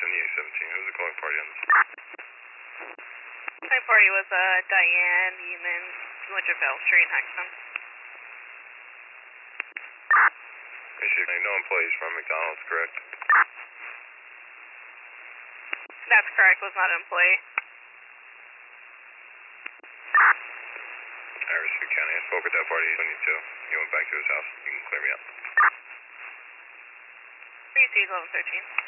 EA-17. Who's the calling party on this? Calling party was Diane Yeaman, Winterfell Street in Hexham. No employees from McDonald's, correct? That's correct, was not an employee. Irisview County, I spoke with that party when you too. He went back to his house. You can clear me up. 3C 1113.